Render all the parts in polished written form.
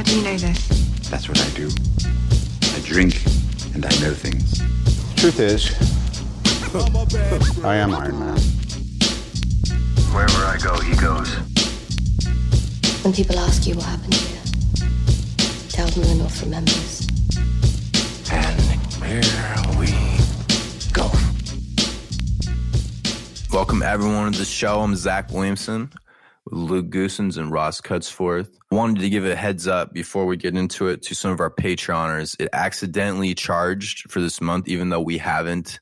do you know this? That's what I do. I drink and I know things. Truth is, I am Iron Man. Wherever I go, he goes. When people ask you what happened here, tell them the North remembers. And here we go. Welcome everyone to the show. I'm Zach Williamson with Luke Goosens and Ross Cutsforth. Wanted to give a heads up before we get into it to some of our Patreoners. It accidentally charged for this month, even though we haven't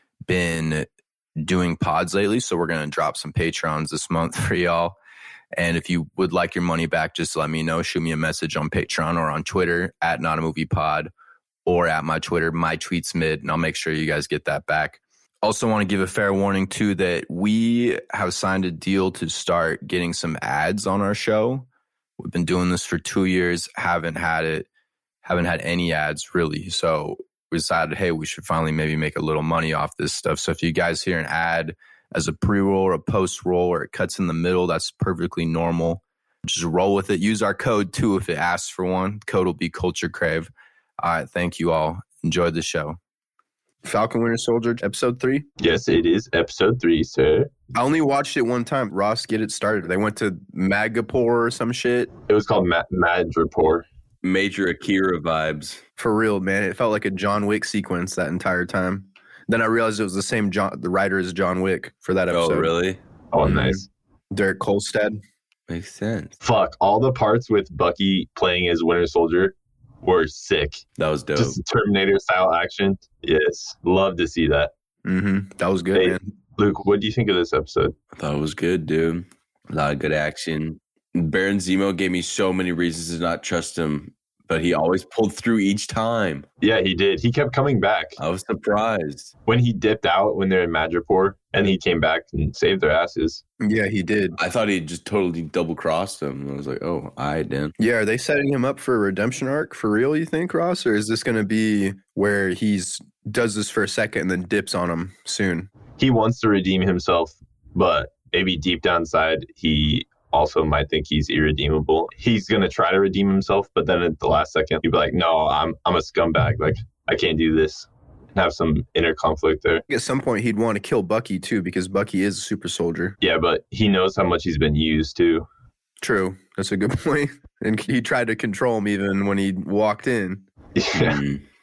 been doing pods lately. So we're going to drop some Patreons this month for y'all. And if you would like your money back, just let me know. Shoot me a message on Patreon or on Twitter at NotAMoviePod or at my Twitter, MyTweetsMid, and I'll make sure you guys get that back. Also want to give a fair warning, too, that we have signed a deal to start getting some ads on our show. We've been doing this for 2 years, haven't had any ads, really. So we decided, hey, we should finally maybe make a little money off this stuff. So if you guys hear an ad as a pre-roll or a post-roll or it cuts in the middle, that's perfectly normal. Just roll with it. Use our code, too, if it asks for one. Code will be CultureCrave. All right, thank you all. Enjoy the show. Falcon Winter Soldier, episode 3? Yes, it is episode 3, sir. I only watched it one time. Ross, get it started. They went to Magapore or some shit. It was called Madripoor. Major Akira vibes. For real, man. It felt like a John Wick sequence that entire time. Then I realized it was the same the writer as John Wick for that episode. Oh, really? Oh, nice. Derek Kolstad. Makes sense. Fuck, all the parts with Bucky playing as Winter Soldier were sick. That was dope. Just Terminator-style action. Yes, love to see that. Mm-hmm. That was good, man. Luke, what do you think of this episode? I thought it was good, dude. A lot of good action. Baron Zemo gave me so many reasons to not trust him, but he always pulled through each time. Yeah, he did. He kept coming back. I was surprised. When he dipped out when they're in Madripoor, and he came back and saved their asses. Yeah, he did. I thought he just totally double-crossed him. I was like, oh, I didn't. Yeah, are they setting him up for a redemption arc for real, you think, Ross? Or is this going to be where he's does this for a second and then dips on him soon? He wants to redeem himself, but maybe deep down inside, he also might think he's irredeemable. He's going to try to redeem himself, but then at the last second, he'll be like, no, I'm a scumbag. Like, I can't do this. And have some inner conflict there. At some point, he'd want to kill Bucky, too, because Bucky is a super soldier. Yeah, but he knows how much he's been used, too. True. That's a good point. And he tried to control him even when he walked in. Yeah.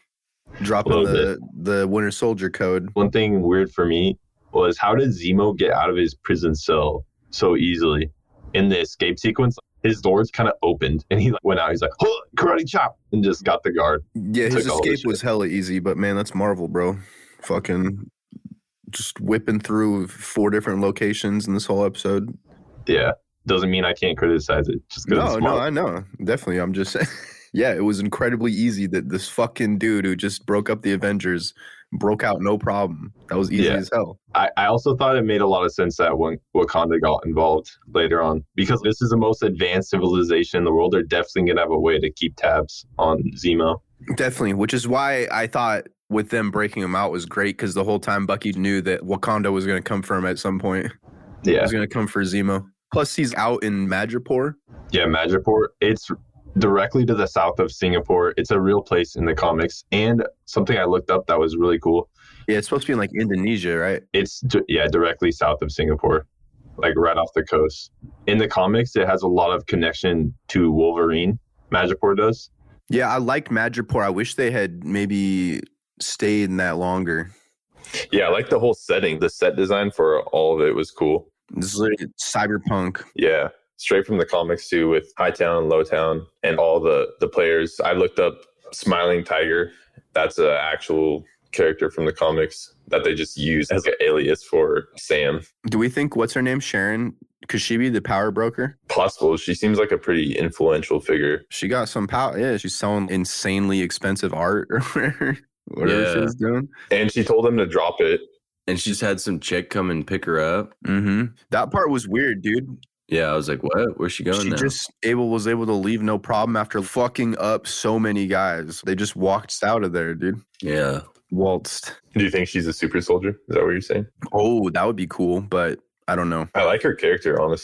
Dropping the Winter Soldier code. One thing weird for me was how did Zemo get out of his prison cell so easily? In the escape sequence, his doors kind of opened and he went out. He's like, oh, karate chop, and just got the guard. Yeah, his escape was hella easy, but man, that's Marvel, bro. Fucking just whipping through 4 different locations in this whole episode. Yeah, doesn't mean I can't criticize it. Just no, I know. Definitely. I'm just saying. Yeah, it was incredibly easy that this fucking dude who just broke up the Avengers broke out no problem. That was easy as hell. I also thought it made a lot of sense that when Wakanda got involved later on, because this is the most advanced civilization in the world, they're definitely going to have a way to keep tabs on Zemo. Definitely, which is why I thought with them breaking him out was great, because the whole time Bucky knew that Wakanda was going to come for him at some point. Yeah. He was going to come for Zemo. Plus, he's out in Madripoor. Yeah, Madripoor. It's directly to the south of Singapore. It's a real place in the comics. And something I looked up that was really cool. Yeah, it's supposed to be in like Indonesia, right? It's directly south of Singapore, like right off the coast. In the comics, it has a lot of connection to Wolverine. Madripoor does. Yeah, I liked Madripoor. I wish they had maybe stayed in that longer. Yeah, I like the whole setting. The set design for all of it was cool. This is literally cyberpunk. Yeah. Straight from the comics too, with Hightown, Lowtown, and all the players. I looked up Smiling Tiger. That's an actual character from the comics that they just used as an alias for Sam. Do we think, what's her name, Sharon? Could she be the power broker? Possible. She seems like a pretty influential figure. She got some power. Yeah, she's selling insanely expensive art or whatever she was doing. And she told them to drop it. And she's had some chick come and pick her up. Mm-hmm. That part was weird, dude. Yeah, I was like, what? Where's she going now? She just was able to leave no problem after fucking up so many guys. They just walked out of there, dude. Yeah. Waltzed. Do you think she's a super soldier? Is that what you're saying? Oh, that would be cool, but I don't know. I like her character, honestly.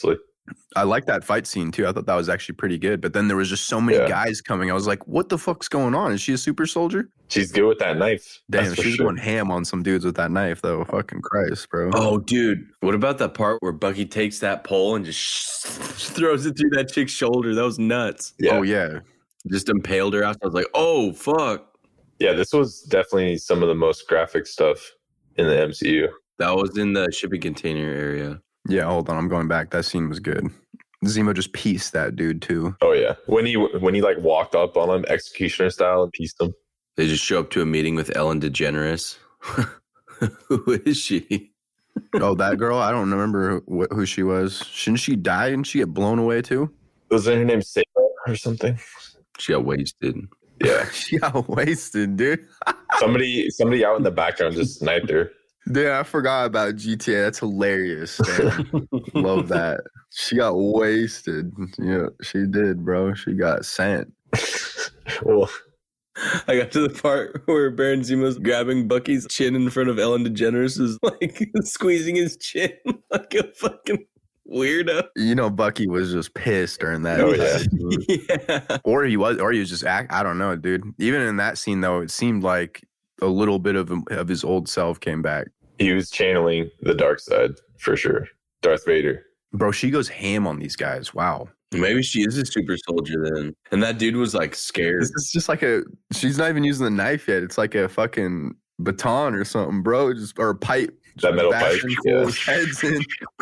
I like that fight scene too. I thought that was actually pretty good. But then there was just so many guys coming. I was like, what the fuck's going on? Is she a super soldier? She's good with that knife. Damn, she's going ham on some dudes with that knife, though. Fucking Christ, bro. Oh, dude. What about that part where Bucky takes that pole and just throws it through that chick's shoulder? That was nuts. Yeah. Oh, yeah. Just impaled her out. I was like, oh, fuck. Yeah, this was definitely some of the most graphic stuff in the MCU. That was in the shipping container area. Yeah, hold on. I'm going back. That scene was good. Zemo just pieced that dude, too. Oh, yeah. When he like walked up on him, executioner style, and pieced him. They just show up to a meeting with Ellen DeGeneres. Who is she? Oh, that girl? I don't remember who she was. Shouldn't she die? Didn't she get blown away, too? Wasn't her name Sarah or something? She got wasted. Yeah. She got wasted, dude. Somebody out in the background just sniped her. Dude, I forgot about GTA. That's hilarious. Damn. Love that. She got wasted. Yeah, she did, bro. She got sent. Well, I got to the part where Baron Zemo's grabbing Bucky's chin in front of Ellen DeGeneres, is like squeezing his chin like a fucking weirdo. You know, Bucky was just pissed during that. Oh, yeah. Yeah. Or he was just I don't know, dude. Even in that scene, though, it seemed like a little bit of his old self came back. He was channeling the dark side for sure. Darth Vader. Bro, she goes ham on these guys. Wow. Maybe she is a super soldier then. And that dude was like scared. This is just like she's not even using the knife yet. It's like a fucking baton or something, bro. Or a pipe. That metal pipe. Yeah. Heads in.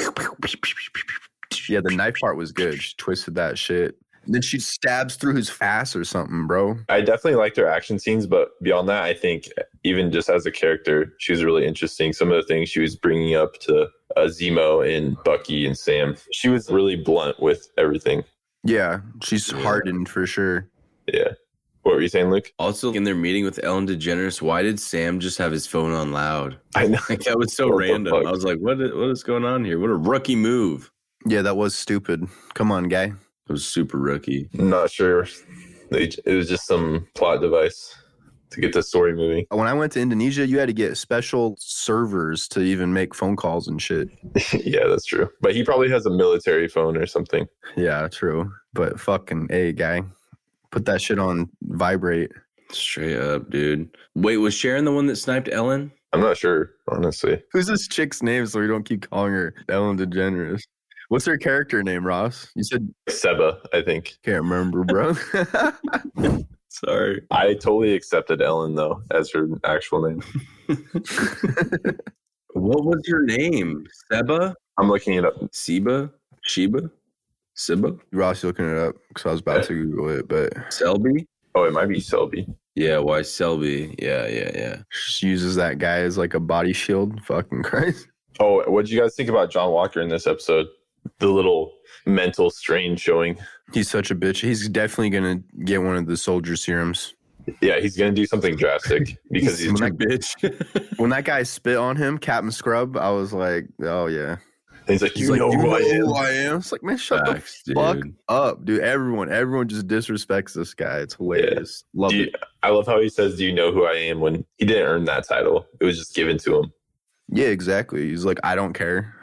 Yeah, the knife part was good. She twisted that shit. Then she stabs through his ass or something, bro. I definitely liked her action scenes, but beyond that, I think even just as a character, she was really interesting. Some of the things she was bringing up to Zemo and Bucky and Sam, she was really blunt with everything. Yeah, she's hardened for sure. Yeah. What were you saying, Luke? Also, in their meeting with Ellen DeGeneres, why did Sam just have his phone on loud? I know. Like, that was so random. I was like, what is going on here? What a rookie move. Yeah, that was stupid. Come on, guy. It was super rookie. I'm not sure. It was just some plot device to get the story moving. When I went to Indonesia, you had to get special servers to even make phone calls and shit. Yeah, that's true. But he probably has a military phone or something. Yeah, true. But fucking A, guy. Put that shit on vibrate. Straight up, dude. Wait, was Sharon the one that sniped Ellen? I'm not sure, honestly. Who's this chick's name so we don't keep calling her Ellen DeGeneres? What's her character name, Ross? You said Seba, I think. Can't remember, bro. Sorry. I totally accepted Ellen, though, as her actual name. What was her name? Seba? I'm looking it up. Sheba? Siba? Ross, you looking it up because I was about to Google it, but Selby? Oh, it might be Selby. Yeah, why Selby? Yeah. she uses that guy as like a body shield. Fucking Christ. Oh, what did you guys think about John Walker in this episode? The little mental strain showing. He's such a bitch. He's definitely going to get one of the soldier serums. Yeah, he's going to do something drastic because he's when a bitch. When that guy spit on him, Captain Scrub, I was like, oh, yeah. He's like, you know who I am. It's like, man, shut Facts, the fuck dude. up, dude. Everyone just disrespects this guy. It's hilarious. Love it. I love how he says, do you know who I am? When he didn't earn that title. It was just given to him. Yeah, exactly. He's like, I don't care.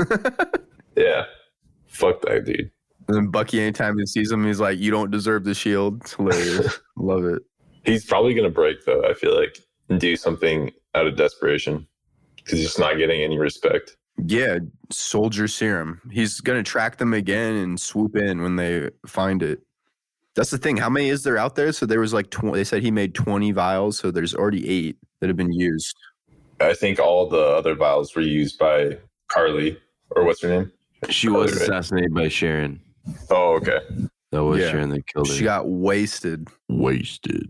Yeah. Fuck that dude. And then Bucky, anytime he sees him, he's like, you don't deserve the shield. It's hilarious. Love it. He's probably going to break, though, I feel like, and do something out of desperation because he's just not getting any respect. Yeah, soldier serum. He's going to track them again and swoop in when they find it. That's the thing. How many is there out there? So there was like 20. They said he made 20 vials, so there's already 8 that have been used. I think all the other vials were used by Carly, or what's her name? She was assassinated by Sharon. Oh, okay. That was Yeah. Sharon that killed her. She got wasted. wasted.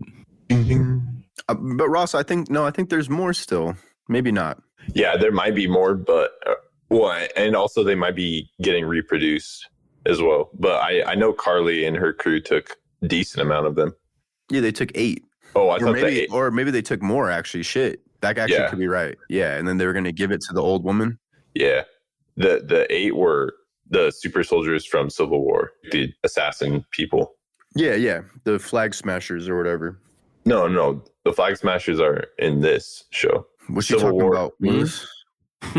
But Ross, I think there's more still. Maybe not. Yeah, there might be more, but and also they might be getting reproduced as well. But I know Carly and her crew took a decent amount of them. Yeah, they took 8. Oh, I thought Or maybe they took more, actually. Shit. That actually could be right. Yeah, and then they were going to give it to the old woman. Yeah. The 8 were the super soldiers from Civil War, the assassin people. Yeah. The flag smashers or whatever. No. The Flag Smashers are in this show. What's she Civil talking War. about? Willis?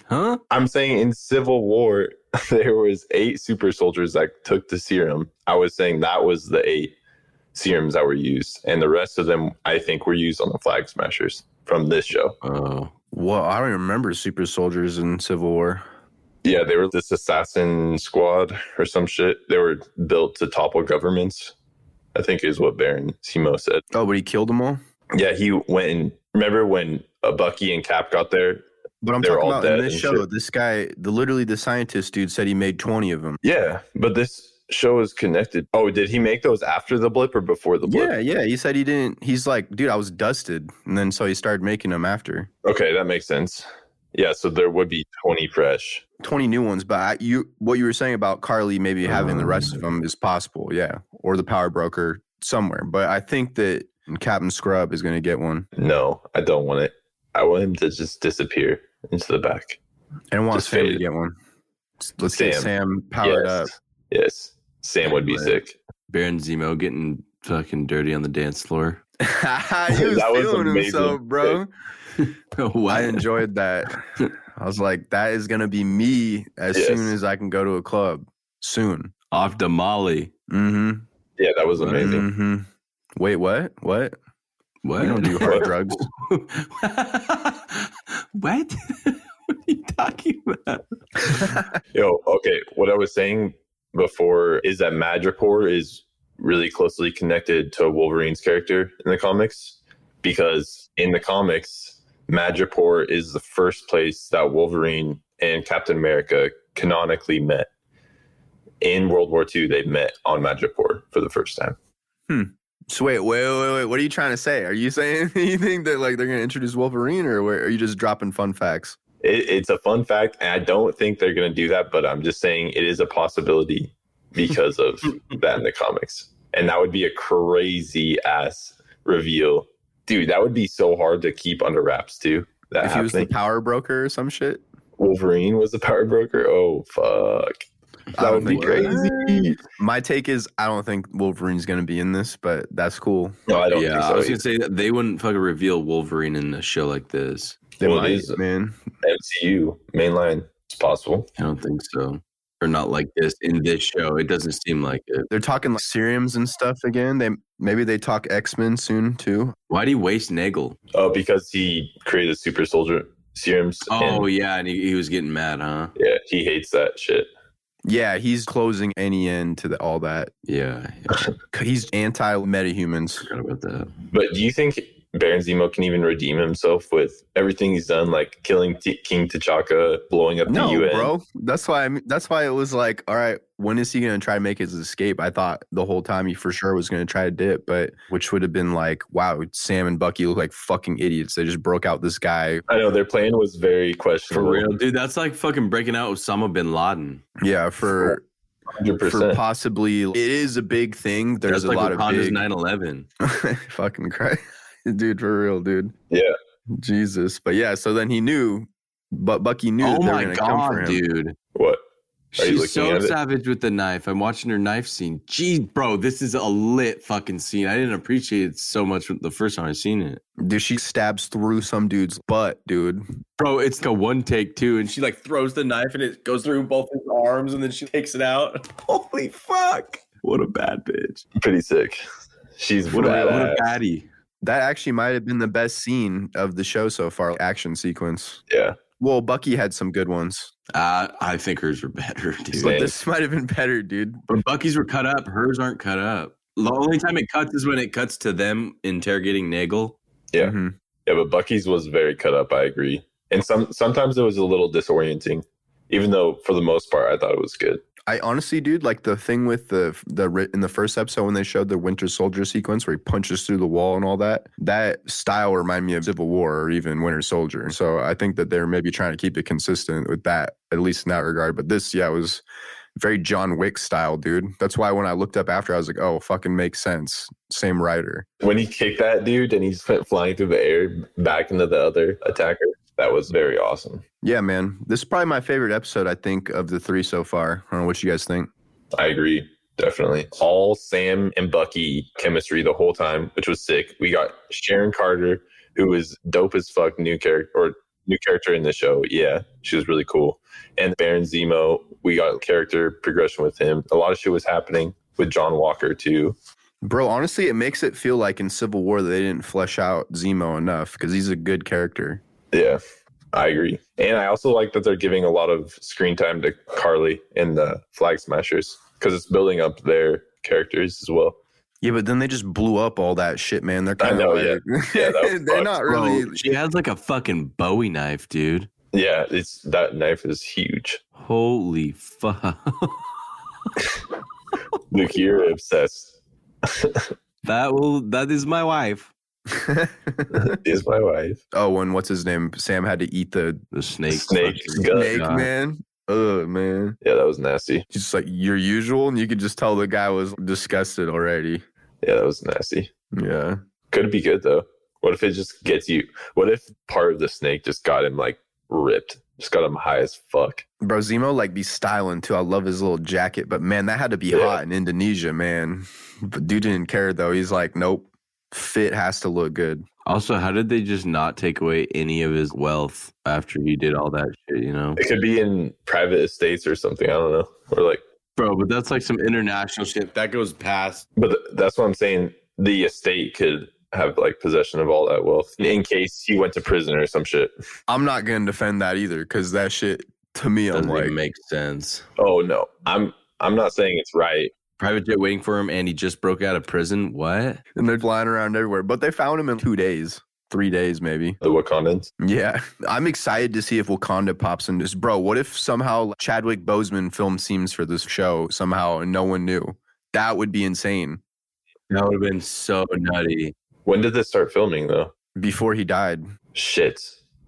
Huh? I'm saying in Civil War, there was 8 super soldiers that took the serum. I was saying that was the 8 serums that were used. And the rest of them, I think, were used on the Flag Smashers from this show. Oh. Well, I don't remember super soldiers in Civil War. Yeah, they were this assassin squad or some shit. They were built to topple governments, I think is what Baron Zemo said. Oh, but he killed them all? Yeah, he went and remember when Bucky and Cap got there? But I'm They were talking all about in dead this and show, shit. this guy, literally the scientist dude said he made 20 of them. Yeah, but this show is connected. Oh, did he make those after the blip or before the blip? Yeah. He said he didn't. He's like, dude, I was dusted. And then so he started making them after. Okay, that makes sense. Yeah, so there would be 20 fresh. 20 new ones. But what you were saying about Carly maybe having the rest of them is possible. Yeah. Or the power broker somewhere. But I think that Captain Scrub is going to get one. No, I don't want it. I want him to just disappear into the back. And I want Just Sam to fade. get one. Let's get Sam powered up. Yes. Sam would be sick. Baron Zemo getting fucking dirty on the dance floor. He was That was feeling amazing. himself, bro. What? I enjoyed that. I was like, that is going to be me as Yes. soon as I can go to a club. Soon. Off to Molly. Mm-hmm. Yeah, that was amazing. Mm-hmm. Wait, what? What? We don't do hard drugs. What? What are you talking about? Yo, okay. What I was saying before is that Madripoor is really closely connected to Wolverine's character in the comics, because in the comics, Madripoor is the first place that Wolverine and Captain America canonically met. In World War II, they met on Madripoor for the first time. So wait. What are you trying to say? Are you saying you think that like they're going to introduce Wolverine, or are you just dropping fun facts? It's a fun fact, and I don't think they're going to do that, but I'm just saying it is a possibility because of that in the comics. And that would be a crazy ass reveal. Dude, that would be so hard to keep under wraps too. That If he was the happening. power broker or some shit? Wolverine was the power broker. Oh fuck. I That don't would be think- crazy. My take is I don't think Wolverine's going to be in this, but that's cool. No, I don't Yeah, think so. I was gonna say that they wouldn't fucking reveal Wolverine in a show like this. They Well, it might, is- man. MCU mainline. It's possible. I don't think so. Or not like this in this show. It doesn't seem like it. They're talking like serums and stuff again. Maybe they talk X-Men soon too. Why'd he waste Nagel? Oh, because he created super soldier serums. Oh, and, yeah, and he was getting mad, huh? yeah, he hates that shit. Yeah, he's closing any end to all that. Yeah, He's anti-metahumans. forgot about that. But do you think Baron Zemo can even redeem himself with everything he's done, like killing King T'Chaka, blowing up the No, UN? bro. That's why it was like, all right, when is he going to try to make his escape? I thought the whole time he for sure was going to try to dip, but which would have been like, wow, Sam and Bucky look like fucking idiots. They just broke out this guy. I know their plan was very For questionable. real, dude, that's like fucking breaking out Osama bin Laden. Yeah, for 100%. possibly, it is a big thing. There's That's a like lot of Wakanda's big 9/11. fucking Christ. Dude, for real, dude. Yeah. Jesus. But yeah, so then he knew, but Bucky knew Oh that they were my going to come for god, him. dude. What? Are you She's looking so at it? savage with the knife. I'm watching her knife scene. Jeez, bro, this is a lit fucking scene. I didn't appreciate it so much the first time I seen it. Dude, she stabs through some dude's butt, dude. Bro, it's a one take too, and She like throws the knife and it goes through both his arms and then she takes it out. holy fuck. What a bad bitch. Pretty sick. She's What a badass. baddie. That actually might have been the best scene of the show so far, action sequence. Yeah. Well, Bucky had some good ones, I think hers are better, dude. Same. but this might have been better, dude. But Bucky's were cut up. Hers aren't cut up. The only time it cuts is when it cuts to them interrogating Nagel. Yeah. Mhm. Yeah, but Bucky's was very cut up, I agree. And sometimes it was a little disorienting, even though for the most part I thought it was good. I honestly, dude, like the thing with the in the first episode when they showed the Winter Soldier sequence where he punches through the wall and all that, that style reminded me of Civil War or even Winter Soldier. So I think that they're maybe trying to keep it consistent with that, at least in that regard. But this, yeah, was very John Wick style, dude. That's why when I looked up after, I was like, oh, fucking makes sense. Same writer. When he kicked that dude and he went flying through the air back into the other attacker, that was very awesome. Yeah, man. This is probably my favorite episode, I think, of the 3 so far. I don't know what you guys think. I agree. Definitely. All Sam and Bucky chemistry the whole time, which was sick. We got Sharon Carter, who was dope as fuck, new character, or new character in the show. Yeah, she was really cool. And Baron Zemo, we got character progression with him. A lot of shit was happening with John Walker too. Bro, honestly, it makes it feel like in Civil War that they didn't flesh out Zemo enough because he's a good character. Yeah, I agree. And I also like that they're giving a lot of screen time to Carly and the Flag Smashers because it's building up their characters as well. Yeah, but then they just blew up all that shit, man. They're I kind know, of like, yeah. That was they're fucked. not really. Bro, she has like a fucking Bowie knife, dude. Yeah, that knife is huge. Holy fuck. Luke, you're obsessed. That is my wife. Is my wife. Oh, and what's his name? Sam had to eat the The snake. Snake's fucking- gut. snake, man. Ugh, man. Yeah, that was nasty. Just like your usual, and you could just tell the guy was disgusted already. Yeah, that was nasty. Yeah. Could be good though. What if it just gets you? What if part of the snake just got him like ripped? Just got him high as fuck. Bro, Zemo like be styling too. I love his little jacket, but man, that had to be Yeah. hot in Indonesia, man. But dude didn't care though. He's like, nope, fit has to look good. Also, how did they just not take away any of his wealth after he did all that shit, you know? It could be in private estates or something. I don't know. Or like, Bro, but that's like some international shit. That goes past. but that's what I'm saying. The estate could have like possession of all that wealth in case he went to prison or some shit. I'm not gonna defend that either, because that shit to me, I'm Doesn't like, even make sense. Oh no, I'm not saying it's right. Private jet waiting for him and he just broke out of prison? What? and they're flying around everywhere. But they found him in 2 days, 3 days maybe. The Wakandans. Yeah, I'm excited to see if Wakanda pops in this. Bro, what if somehow Chadwick Boseman filmed scenes for this show somehow and no one knew? That would be insane. That would have been so nutty. When did this start filming though? Before he died. Shit.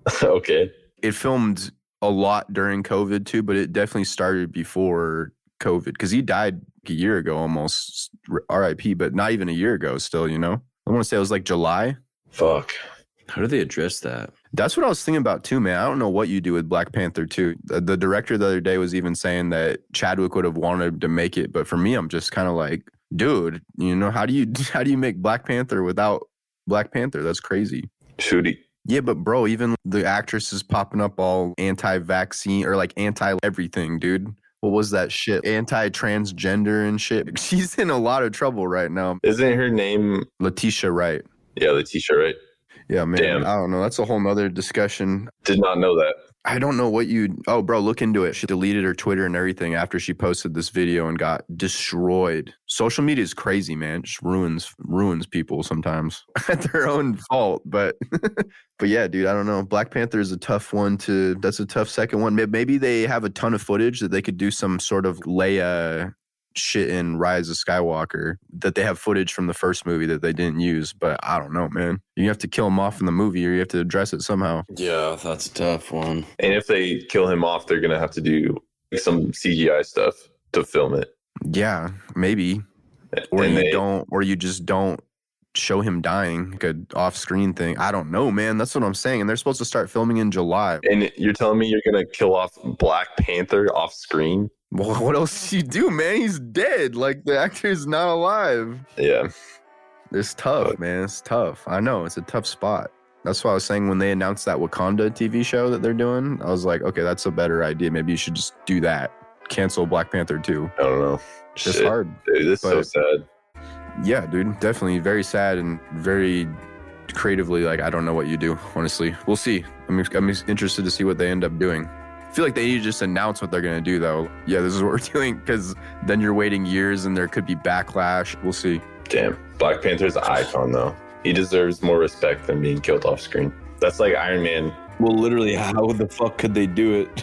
Okay. It filmed a lot during COVID too, but it definitely started before COVID because he died a year ago almost, RIP, but not even a year ago still, you know? I want to say it was like July. Fuck. How do they address that? That's what I was thinking about too, man. I don't know what you do with Black Panther 2. The director the other day was even saying that Chadwick would have wanted to make it, but for me, I'm just kind of like, dude, you know, how do you make Black Panther without Black Panther? That's crazy. Shooty. Yeah, but bro, even the actress is popping up all anti-vaccine or like anti-everything, dude. What was that shit? Anti-transgender and shit. She's in a lot of trouble right now. Isn't her name? Letitia Wright. Yeah, Letitia, right? Yeah, man. Damn. I don't know. That's a whole nother discussion. Did not know that. I don't know what you... Oh, bro, look into it. She deleted her Twitter and everything after she posted this video and got destroyed. Social media is crazy, man. It just ruins people sometimes at their own fault. But but yeah, dude, I don't know. Black Panther is a tough one to... That's a tough second one. Maybe they have a ton of footage that they could do some sort of Leia shit in Rise of Skywalker, that they have footage from the first movie that they didn't use. But I don't know, man. You have to kill him off in the movie or you have to address it somehow. Yeah, that's a tough one. And if they kill him off, they're gonna have to do some CGI stuff to film it. Yeah, maybe. Or And you just don't show him dying, like a off-screen thing. I don't know, man. That's what I'm saying. And they're supposed to start filming in July. And you're telling me you're gonna kill off Black Panther off screen? Well, what else do you do, man? He's dead. Like, the actor's not alive. Yeah. It's tough, man. It's tough. I know. It's a tough spot. That's why I was saying when they announced that Wakanda TV show that they're doing, I was like, okay, that's a better idea. Maybe you should just do that. Cancel Black Panther 2. I don't know. It's Shit. hard. Dude, this is so but- sad. Yeah, dude. Definitely very sad and very creatively, like, I don't know what you do, honestly. We'll see. I'm interested to see what they end up doing. I feel like they need to just announce what they're going to do, though. Yeah, this is what we're doing, because then you're waiting years and there could be backlash. We'll see. Damn. Black Panther's an icon, though. He deserves more respect than being killed off screen. That's like Iron Man. Well, literally, how the fuck could they do it?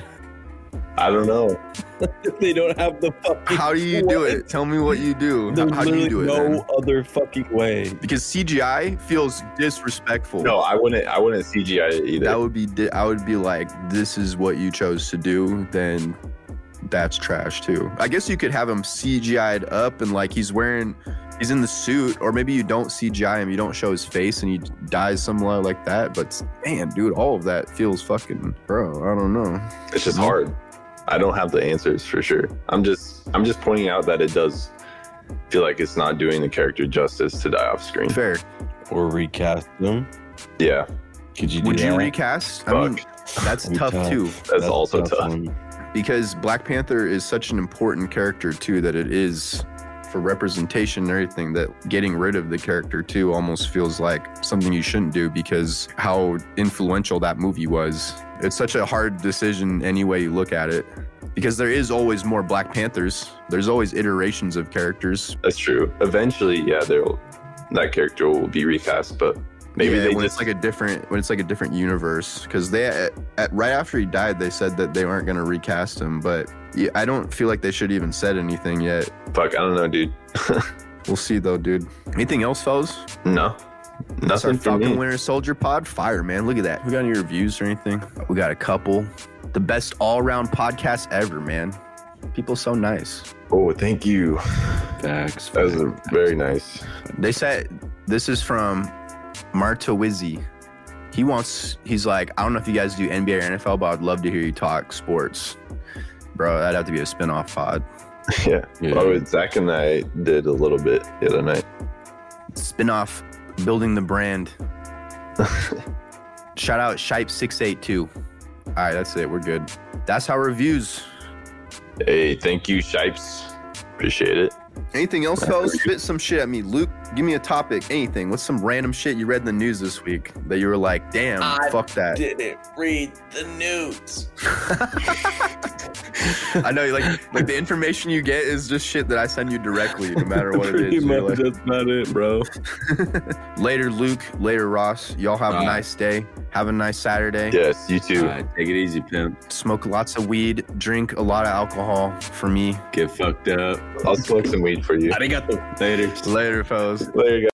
I don't know. They don't have the fucking... How do you do it? Tell me what you do. There's How do you do it? no then? other fucking way. Because CGI feels disrespectful. No, I wouldn't CGI it either. That would be, I would be like, this is what you chose to do, then that's trash too. I guess you could have him CGI'd up and like he's in the suit, or maybe you don't CGI him, you don't show his face and he dies somewhere like that. But man, dude, all of that feels fucking, bro, I don't know. It's just hard. I don't have the answers for sure. I'm just pointing out that it does feel like it's not doing the character justice to die off screen. Fair. Or recast them. Yeah. Could you do Would that? you recast? I Fuck. mean, That's tough too. That's also a tough. one. Because Black Panther is such an important character too that it is for representation and everything, that getting rid of the character too almost feels like something you shouldn't do because how influential that movie was. It's such a hard decision any way you look at it because there is always more Black Panthers. There's always iterations of characters. That's true. Eventually, yeah, that character will be recast, but maybe they when just it's like a different universe, because they right after he died they said that they weren't going to recast him, but yeah, I don't feel like they should even said anything yet. fuck. I don't know, dude. We'll see though, dude. Anything else, fellas? No, That's our nothing for Falcon me. Winter Soldier pod. Fire, man. Look at that. We got any reviews or anything? We got a couple. The best all-around podcast ever, man. People so nice. Oh, thank you. Facts. That was very nice. They said this is from Marta Wizzy. He's like, I don't know if you guys do NBA or NFL, but I'd love to hear you talk sports. Bro, that'd have to be a spin-off pod. Yeah. Yeah. Oh, Zach and I did a little bit the other night. Spin-off, building the brand. Shout out Shipe682. All right, that's it. We're good. That's our reviews. Hey, thank you, Shipes. Appreciate it. Anything else, fellas? Spit some shit at me. Luke, give me a topic. Anything. What's some random shit you read in the news this week that you were like, damn, fuck that. Didn't read the news. I know, like the information you get is just shit that I send you directly, no matter what it Pretty is. much You're like, that's not it, bro. later, Luke. Later, Ross. Y'all have a nice day. Have a nice Saturday. Yes, you too. All right, take it easy, pimp. Smoke lots of weed. Drink a lot of alcohol for me. Get fucked up. I'll smoke some weed for you. Arigato. Later. Later, fellas. Later, guys.